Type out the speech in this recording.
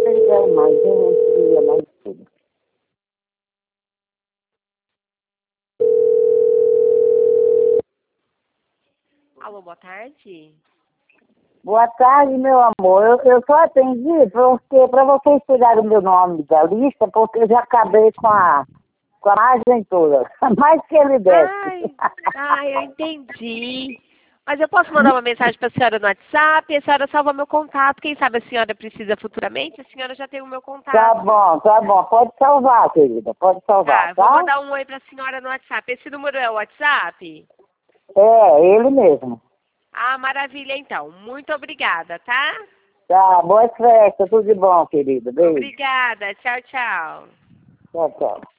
ele quer mais, eu queria mais tudo. Alô, boa tarde. Boa tarde, meu amor. Eu só atendi porque para vocês tirarem o meu nome da lista, porque eu já acabei com a margem toda. Mais que ele desse. Eu entendi. Mas eu posso mandar uma mensagem para a senhora no WhatsApp, a senhora salva meu contato. Quem sabe a senhora precisa futuramente, a senhora já tem o meu contato. Tá bom. Pode salvar, querida. Pode salvar, Vou tá? mandar um oi para a senhora no WhatsApp. Esse número é o WhatsApp? É, ele mesmo. Ah, maravilha, então. Muito obrigada, tá? Tá, boas festas, tudo de bom, querida. Beijo. Obrigada. Tchau, tchau. Tchau, tchau.